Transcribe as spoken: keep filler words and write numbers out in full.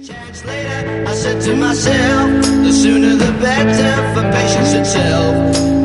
I said to myself, the sooner the better for patience itself.